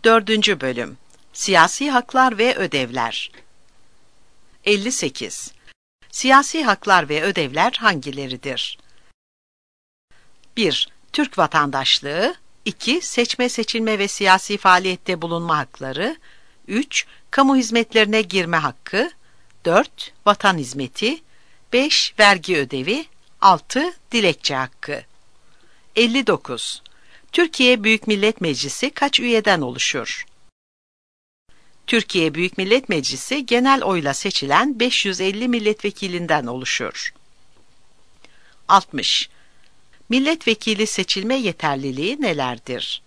4. Bölüm Siyasi Haklar ve Ödevler 58. Siyasi haklar ve ödevler hangileridir? 1. Türk vatandaşlığı. 2. Seçme, seçilme ve siyasi faaliyette bulunma hakları. 3. Kamu hizmetlerine girme hakkı. 4. Vatan hizmeti. 5. Vergi ödevi. 6. Dilekçe hakkı. 59. Türkiye Büyük Millet Meclisi kaç üyeden oluşur? Türkiye Büyük Millet Meclisi genel oyla seçilen 550 milletvekilinden oluşur. 60. Milletvekili seçilme yeterliliği nelerdir?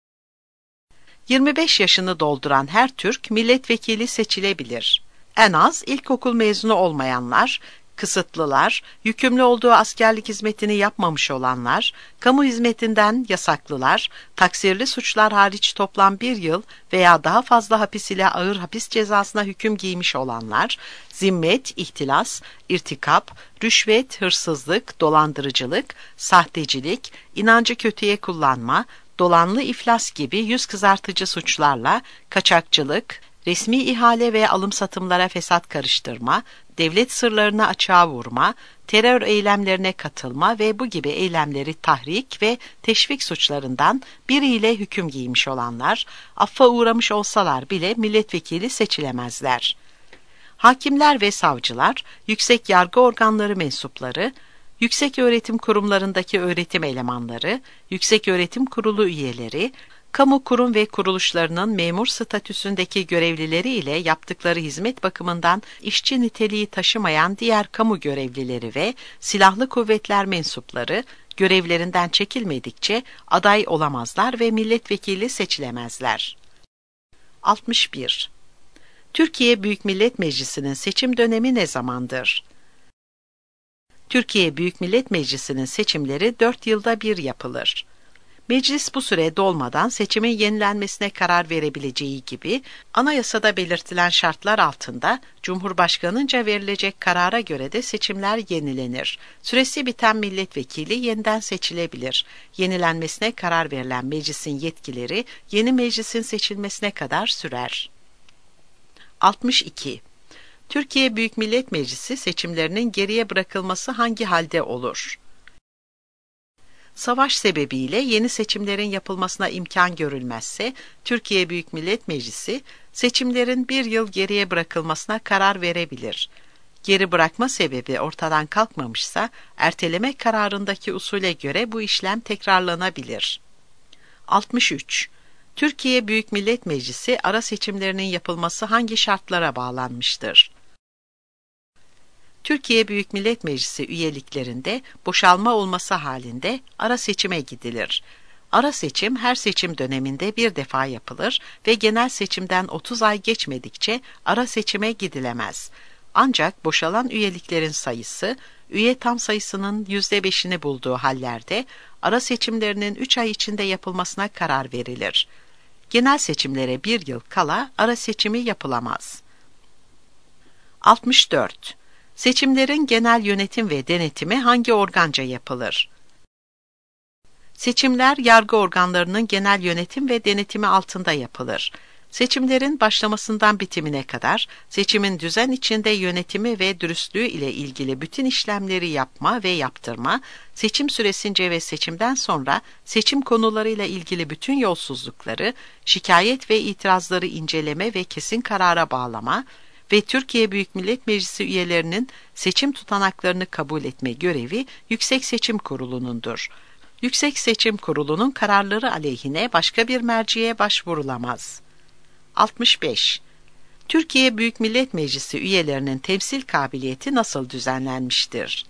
25 yaşını dolduran her Türk milletvekili seçilebilir. En az ilkokul mezunu olmayanlar, kısıtlılar, yükümlü olduğu askerlik hizmetini yapmamış olanlar, kamu hizmetinden yasaklılar, taksirli suçlar hariç toplam 1 yıl veya daha fazla hapis ile ağır hapis cezasına hüküm giymiş olanlar, zimmet, ihtilas, irtikap, rüşvet, hırsızlık, dolandırıcılık, sahtecilik, inancı kötüye kullanma, dolanlı iflas gibi yüz kızartıcı suçlarla kaçakçılık, resmi ihale ve alım satımlara fesat karıştırma, devlet sırlarını açığa vurma, terör eylemlerine katılma ve bu gibi eylemleri tahrik ve teşvik suçlarından biriyle hüküm giymiş olanlar, affa uğramış olsalar bile milletvekili seçilemezler. Hakimler ve savcılar, yüksek yargı organları mensupları, yükseköğretim kurumlarındaki öğretim elemanları, yükseköğretim kurulu üyeleri, kamu kurum ve kuruluşlarının memur statüsündeki görevlileri ile yaptıkları hizmet bakımından işçi niteliği taşımayan diğer kamu görevlileri ve silahlı kuvvetler mensupları görevlerinden çekilmedikçe aday olamazlar ve milletvekili seçilemezler. 61. Türkiye Büyük Millet Meclisi'nin seçim dönemi ne zamandır? Türkiye Büyük Millet Meclisi'nin seçimleri 4 yılda bir yapılır. Meclis bu süre dolmadan seçimin yenilenmesine karar verebileceği gibi, anayasada belirtilen şartlar altında Cumhurbaşkanınca verilecek karara göre de seçimler yenilenir. Süresi biten milletvekili yeniden seçilebilir. Yenilenmesine karar verilen meclisin yetkileri yeni meclisin seçilmesine kadar sürer. 62. Türkiye Büyük Millet Meclisi seçimlerinin geriye bırakılması hangi halde olur? Savaş sebebiyle yeni seçimlerin yapılmasına imkan görülmezse, Türkiye Büyük Millet Meclisi, seçimlerin 1 yıl geriye bırakılmasına karar verebilir. Geri bırakma sebebi ortadan kalkmamışsa, erteleme kararındaki usule göre bu işlem tekrarlanabilir. 63. Türkiye Büyük Millet Meclisi ara seçimlerinin yapılması hangi şartlara bağlanmıştır? Türkiye Büyük Millet Meclisi üyeliklerinde boşalma olması halinde ara seçime gidilir. Ara seçim her seçim döneminde bir defa yapılır ve genel seçimden 30 ay geçmedikçe ara seçime gidilemez. Ancak boşalan üyeliklerin sayısı, üye tam sayısının %5'ini bulduğu hallerde ara seçimlerinin 3 ay içinde yapılmasına karar verilir. Genel seçimlere 1 yıl kala ara seçimi yapılamaz. 64. Seçimlerin genel yönetim ve denetimi hangi organca yapılır? Seçimler yargı organlarının genel yönetim ve denetimi altında yapılır. Seçimlerin başlamasından bitimine kadar seçimin düzen içinde yönetimi ve dürüstlüğü ile ilgili bütün işlemleri yapma ve yaptırma, seçim süresince ve seçimden sonra seçim konularıyla ilgili bütün yolsuzlukları, şikayet ve itirazları inceleme ve kesin karara bağlama ve Türkiye Büyük Millet Meclisi üyelerinin seçim tutanaklarını kabul etme görevi Yüksek Seçim Kurulu'nundur. Yüksek Seçim Kurulu'nun kararları aleyhine başka bir merciye başvurulamaz. 65. Türkiye Büyük Millet Meclisi üyelerinin temsil kabiliyeti nasıl düzenlenmiştir?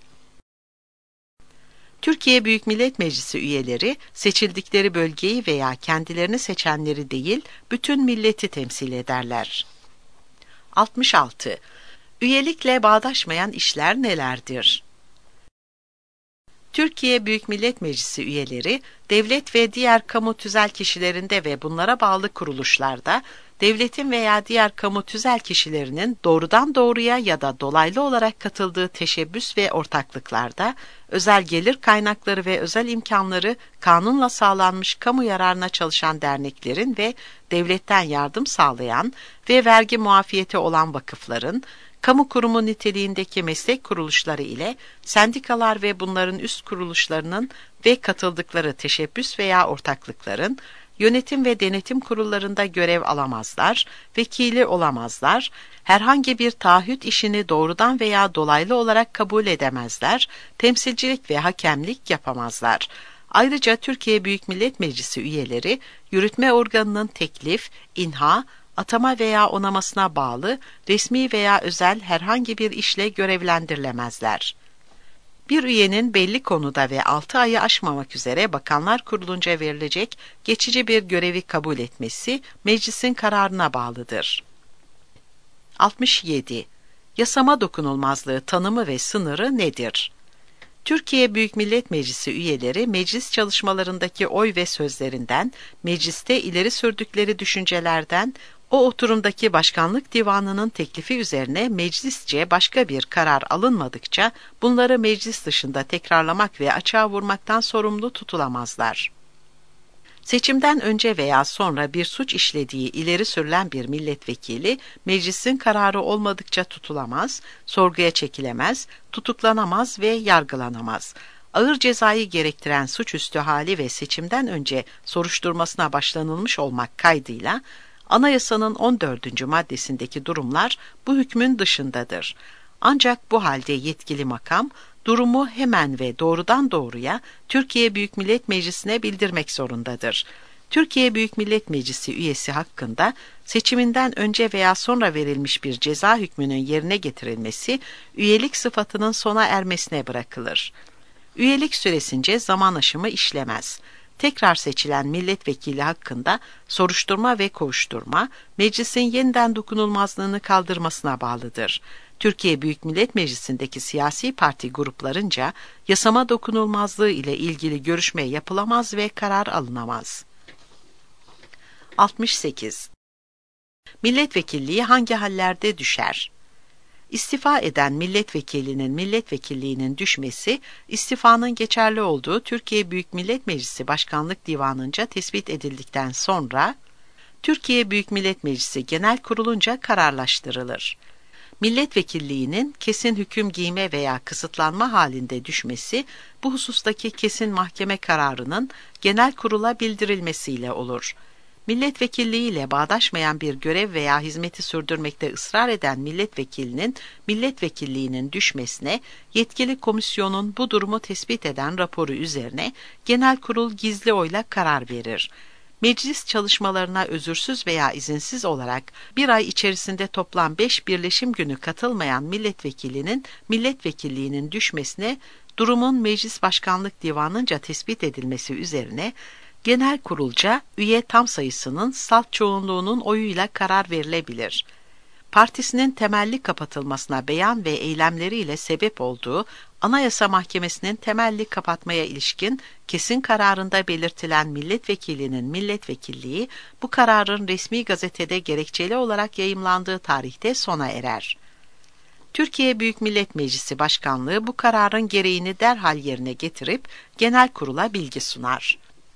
Türkiye Büyük Millet Meclisi üyeleri seçildikleri bölgeyi veya kendilerini seçenleri değil, bütün milleti temsil ederler. 66. Üyelikle bağdaşmayan işler nelerdir? Türkiye Büyük Millet Meclisi üyeleri, Devlet ve diğer kamu tüzel kişilerinde ve bunlara bağlı kuruluşlarda, devletin veya diğer kamu tüzel kişilerinin doğrudan doğruya ya da dolaylı olarak katıldığı teşebbüs ve ortaklıklarda, özel gelir kaynakları ve özel imkanları kanunla sağlanmış kamu yararına çalışan derneklerin ve devletten yardım sağlayan ve vergi muafiyeti olan vakıfların, kamu kurumu niteliğindeki meslek kuruluşları ile sendikalar ve bunların üst kuruluşlarının ve katıldıkları teşebbüs veya ortaklıkların, yönetim ve denetim kurullarında görev alamazlar, vekili olamazlar, herhangi bir taahhüt işini doğrudan veya dolaylı olarak kabul edemezler, temsilcilik ve hakemlik yapamazlar. Ayrıca Türkiye Büyük Millet Meclisi üyeleri, yürütme organının teklif, inha, atama veya onamasına bağlı, resmi veya özel herhangi bir işle görevlendirilemezler. Bir üyenin belli konuda ve 6 ayı aşmamak üzere Bakanlar Kurulu'nca verilecek geçici bir görevi kabul etmesi meclisin kararına bağlıdır. 67. Yasama dokunulmazlığı tanımı ve sınırı nedir? Türkiye Büyük Millet Meclisi üyeleri meclis çalışmalarındaki oy ve sözlerinden, mecliste ileri sürdükleri düşüncelerden, o oturumdaki başkanlık divanının teklifi üzerine meclisçe başka bir karar alınmadıkça bunları meclis dışında tekrarlamak ve açığa vurmaktan sorumlu tutulamazlar. Seçimden önce veya sonra bir suç işlediği ileri sürülen bir milletvekili, meclisin kararı olmadıkça tutulamaz, sorguya çekilemez, tutuklanamaz ve yargılanamaz. Ağır cezayı gerektiren suçüstü hali ve seçimden önce soruşturmasına başlanılmış olmak kaydıyla, Anayasanın 14. maddesindeki durumlar bu hükmün dışındadır. Ancak bu halde yetkili makam, durumu hemen ve doğrudan doğruya Türkiye Büyük Millet Meclisi'ne bildirmek zorundadır. Türkiye Büyük Millet Meclisi üyesi hakkında seçiminden önce veya sonra verilmiş bir ceza hükmünün yerine getirilmesi, üyelik sıfatının sona ermesine bırakılır. Üyelik süresince zaman aşımı işlemez. Tekrar seçilen milletvekili hakkında soruşturma ve kovuşturma, meclisin yeniden dokunulmazlığını kaldırmasına bağlıdır. Türkiye Büyük Millet Meclisi'ndeki siyasi parti gruplarınca yasama dokunulmazlığı ile ilgili görüşme yapılamaz ve karar alınamaz. 68. Milletvekilliği hangi hallerde düşer? İstifa eden milletvekilinin milletvekilliğinin düşmesi, istifanın geçerli olduğu Türkiye Büyük Millet Meclisi Başkanlık Divanı'nca tespit edildikten sonra, Türkiye Büyük Millet Meclisi Genel Kurulu'nca kararlaştırılır. Milletvekilliğinin kesin hüküm giyme veya kısıtlanma halinde düşmesi, bu husustaki kesin mahkeme kararının genel kurula bildirilmesiyle olur. Milletvekilliğiyle bağdaşmayan bir görev veya hizmeti sürdürmekte ısrar eden milletvekilinin milletvekilliğinin düşmesine, yetkili komisyonun bu durumu tespit eden raporu üzerine genel kurul gizli oyla karar verir. Meclis çalışmalarına özürsüz veya izinsiz olarak bir ay içerisinde toplam 5 birleşim günü katılmayan milletvekilinin milletvekilliğinin düşmesine, durumun Meclis Başkanlık Divanı'nca tespit edilmesi üzerine, genel kurulca üye tam sayısının salt çoğunluğunun oyuyla karar verilebilir. Partisinin temelli kapatılmasına beyan ve eylemleriyle sebep olduğu Anayasa Mahkemesi'nin temelli kapatmaya ilişkin kesin kararında belirtilen milletvekilinin milletvekilliği, bu kararın resmi gazetede gerekçeli olarak yayımlandığı tarihte sona erer. Türkiye Büyük Millet Meclisi Başkanlığı bu kararın gereğini derhal yerine getirip genel kurula bilgi sunar.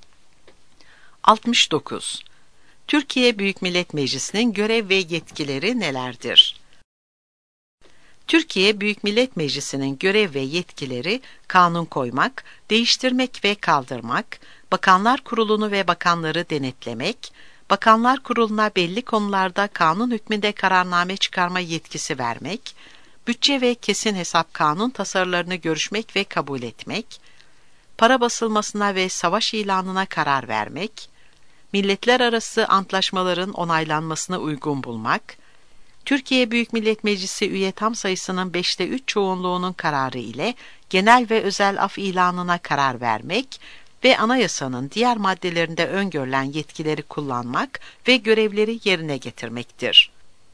69. Türkiye Büyük Millet Meclisi'nin görev ve yetkileri nelerdir? Türkiye Büyük Millet Meclisi'nin görev ve yetkileri, kanun koymak, değiştirmek ve kaldırmak, Bakanlar Kurulu'nu ve bakanları denetlemek, Bakanlar Kurulu'na belli konularda kanun hükmünde kararname çıkarma yetkisi vermek, bütçe ve kesin hesap kanun tasarılarını görüşmek ve kabul etmek, para basılmasına ve savaş ilanına karar vermek, milletler arası antlaşmaların onaylanmasına uygun bulmak, Türkiye Büyük Millet Meclisi üye tam sayısının 5'te 3 çoğunluğunun kararı ile genel ve özel af ilanına karar vermek ve anayasanın diğer maddelerinde öngörülen yetkileri kullanmak ve görevleri yerine getirmektir.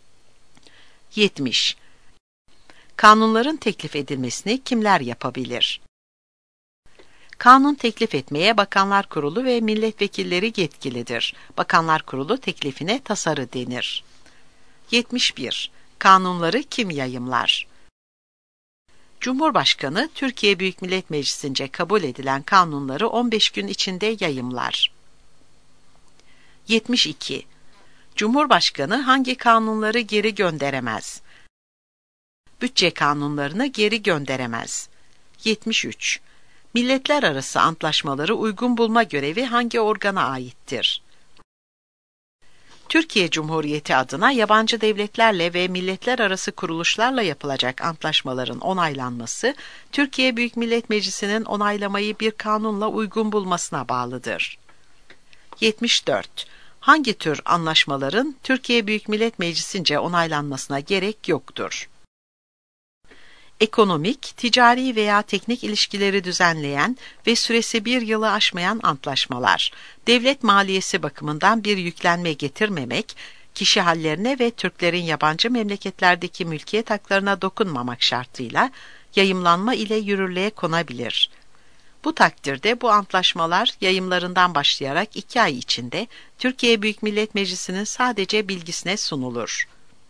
70. Kanunların teklif edilmesini kimler yapabilir? Kanun teklif etmeye Bakanlar Kurulu ve milletvekilleri yetkilidir. Bakanlar Kurulu teklifine tasarı denir. 71. Kanunları kim yayımlar? Cumhurbaşkanı, Türkiye Büyük Millet Meclisi'nce kabul edilen kanunları 15 gün içinde yayımlar. 72. Cumhurbaşkanı hangi kanunları geri gönderemez? Bütçe kanunlarını geri gönderemez. 73. Milletler arası antlaşmaları uygun bulma görevi hangi organa aittir? Türkiye Cumhuriyeti adına yabancı devletlerle ve milletler arası kuruluşlarla yapılacak antlaşmaların onaylanması, Türkiye Büyük Millet Meclisi'nin onaylamayı bir kanunla uygun bulmasına bağlıdır. 74. Hangi tür anlaşmaların Türkiye Büyük Millet Meclisi'nce onaylanmasına gerek yoktur? Ekonomik, ticari veya teknik ilişkileri düzenleyen ve süresi 1 yılı aşmayan antlaşmalar, devlet maliyesi bakımından bir yüklenme getirmemek, kişi hallerine ve Türklerin yabancı memleketlerdeki mülkiyet haklarına dokunmamak şartıyla yayımlanma ile yürürlüğe konabilir. Bu takdirde bu antlaşmalar yayımlarından başlayarak 2 ay içinde Türkiye Büyük Millet Meclisi'nin sadece bilgisine sunulur.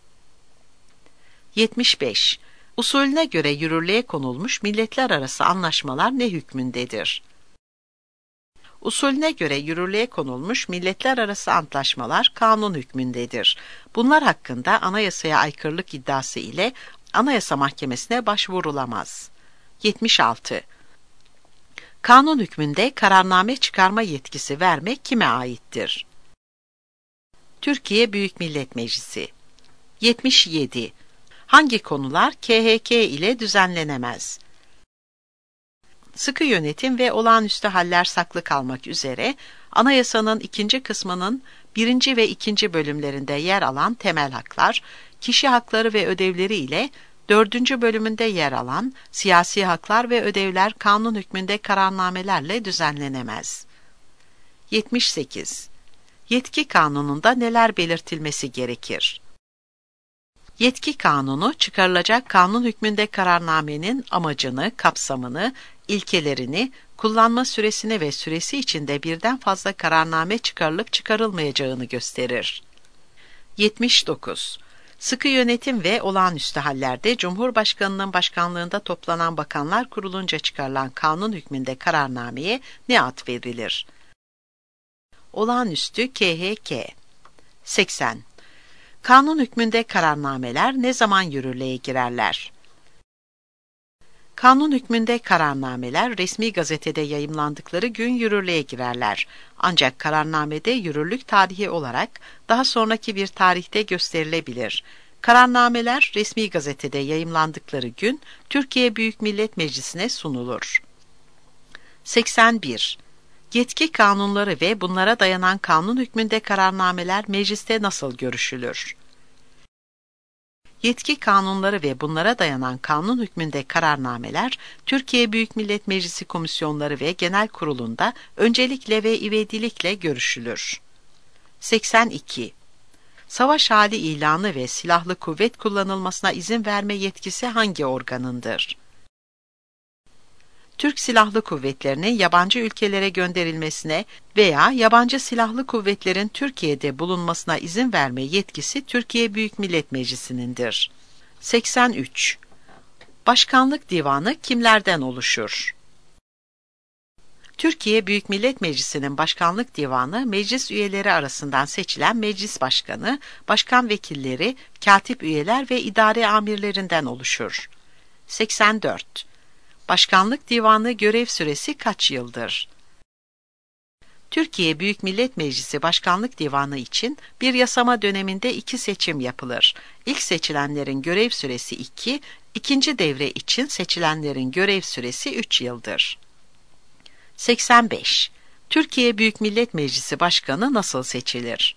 75. Usulüne göre yürürlüğe konulmuş milletler arası anlaşmalar ne hükmündedir? Usulüne göre yürürlüğe konulmuş milletler arası antlaşmalar kanun hükmündedir. Bunlar hakkında anayasaya aykırılık iddiası ile Anayasa Mahkemesi'ne başvurulamaz. 76. Kanun hükmünde kararname çıkarma yetkisi vermek kime aittir? Türkiye Büyük Millet Meclisi. 77. Hangi konular KHK ile düzenlenemez? Sıkı yönetim ve olağanüstü haller saklı kalmak üzere Anayasanın 2. kısmının 1. ve 2. bölümlerinde yer alan temel haklar, kişi hakları ve ödevleri ile 4. bölümünde yer alan siyasi haklar ve ödevler kanun hükmünde kararnamelerle düzenlenemez. 78. Yetki kanununda neler belirtilmesi gerekir? Yetki kanunu, çıkarılacak kanun hükmünde kararnamenin amacını, kapsamını, ilkelerini, kullanma süresini ve süresi içinde birden fazla kararname çıkarılıp çıkarılmayacağını gösterir. 79. Sıkı yönetim ve olağanüstü hallerde Cumhurbaşkanı'nın başkanlığında toplanan Bakanlar Kurulu'nca çıkarılan kanun hükmünde kararnameye ne ad verilir? Olağanüstü KHK. 80. Kanun hükmünde kararnameler ne zaman yürürlüğe girerler? Kanun hükmünde kararnameler resmi gazetede yayımlandıkları gün yürürlüğe girerler. Ancak kararnamede yürürlük tarihi olarak daha sonraki bir tarihte gösterilebilir. Kararnameler resmi gazetede yayımlandıkları gün Türkiye Büyük Millet Meclisi'ne sunulur. 81. Yetki kanunları ve bunlara dayanan kanun hükmünde kararnameler mecliste nasıl görüşülür? Yetki kanunları ve bunlara dayanan kanun hükmünde kararnameler, Türkiye Büyük Millet Meclisi komisyonları ve genel kurulunda öncelikle ve ivedilikle görüşülür. 82. Savaş hali ilanı ve silahlı kuvvet kullanılmasına izin verme yetkisi hangi organındır? Türk Silahlı Kuvvetleri'nin yabancı ülkelere gönderilmesine veya yabancı silahlı kuvvetlerin Türkiye'de bulunmasına izin verme yetkisi Türkiye Büyük Millet Meclisi'nindir. 83. Başkanlık Divanı kimlerden oluşur? Türkiye Büyük Millet Meclisi'nin Başkanlık Divanı, meclis üyeleri arasından seçilen meclis başkanı, başkan vekilleri, katip üyeler ve idare amirlerinden oluşur. 84. Başkanlık Divanı görev süresi kaç yıldır? Türkiye Büyük Millet Meclisi Başkanlık Divanı için bir yasama döneminde 2 seçim yapılır. İlk seçilenlerin görev süresi 2, ikinci devre için seçilenlerin görev süresi 3 yıldır. 85. Türkiye Büyük Millet Meclisi Başkanı nasıl seçilir?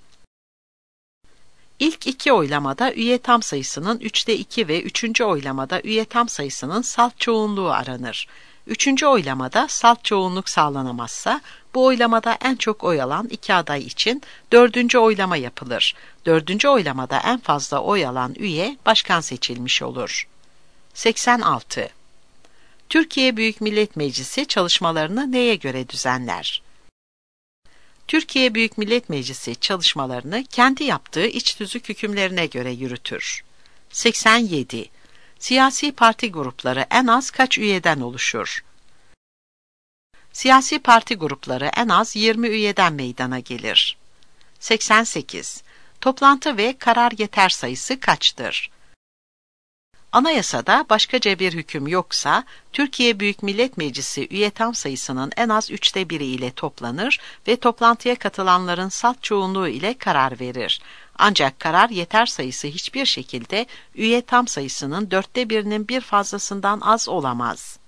İlk 2 oylamada üye tam sayısının 3'te 2 ve 3. oylamada üye tam sayısının salt çoğunluğu aranır. 3. oylamada salt çoğunluk sağlanamazsa, bu oylamada en çok oy alan 2 aday için 4. oylama yapılır. 4. oylamada en fazla oy alan üye başkan seçilmiş olur. 86. Türkiye Büyük Millet Meclisi çalışmalarını neye göre düzenler? Türkiye Büyük Millet Meclisi çalışmalarını kendi yaptığı iç tüzük hükümlerine göre yürütür. 87. Siyasi parti grupları en az kaç üyeden oluşur? Siyasi parti grupları en az 20 üyeden meydana gelir. 88. Toplantı ve karar yeter sayısı kaçtır? Anayasada başkaca bir hüküm yoksa, Türkiye Büyük Millet Meclisi üye tam sayısının en az 1/3 ile toplanır ve toplantıya katılanların salt çoğunluğu ile karar verir. Ancak karar yeter sayısı hiçbir şekilde üye tam sayısının 1/4'inin bir fazlasından az olamaz.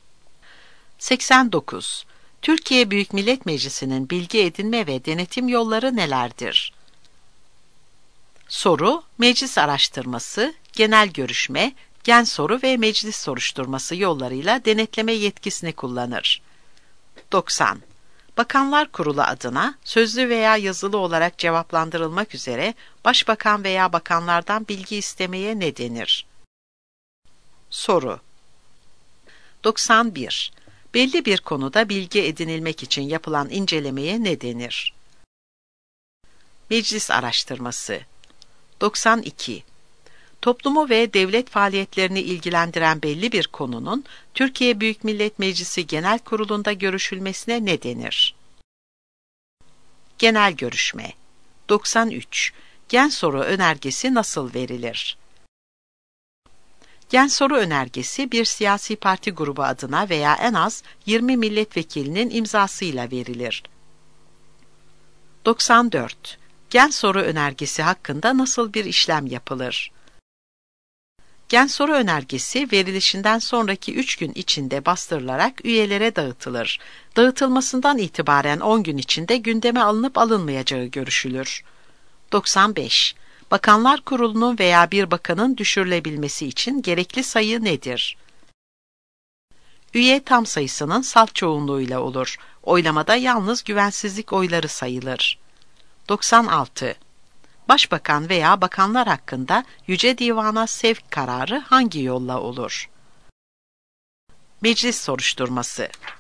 89. Türkiye Büyük Millet Meclisi'nin bilgi edinme ve denetim yolları nelerdir? Soru, meclis araştırması, genel görüşme, gen soru ve meclis soruşturması yollarıyla denetleme yetkisini kullanır. 90. Bakanlar Kurulu adına sözlü veya yazılı olarak cevaplandırılmak üzere başbakan veya bakanlardan bilgi istemeye ne denir? Soru. 91. Belli bir konuda bilgi edinilmek için yapılan incelemeye ne denir? Meclis araştırması. 92. Toplumu ve devlet faaliyetlerini ilgilendiren belli bir konunun Türkiye Büyük Millet Meclisi Genel Kurulu'nda görüşülmesine ne denir? Genel görüşme. 93. Gen soru önergesi nasıl verilir? Gen soru önergesi bir siyasi parti grubu adına veya en az 20 milletvekilinin imzasıyla verilir. 94. Gen soru önergesi hakkında nasıl bir işlem yapılır? Gen soru önergesi verilişinden sonraki 3 gün içinde bastırılarak üyelere dağıtılır. Dağıtılmasından itibaren 10 gün içinde gündeme alınıp alınmayacağı görüşülür. 95. Bakanlar Kurulu'nun veya bir bakanın düşürülebilmesi için gerekli sayı nedir? Üye tam sayısının salt çoğunluğuyla olur. Oylamada yalnız güvensizlik oyları sayılır. 96. Başbakan veya bakanlar hakkında Yüce Divan'a sevk kararı hangi yolla olur? Meclis soruşturması.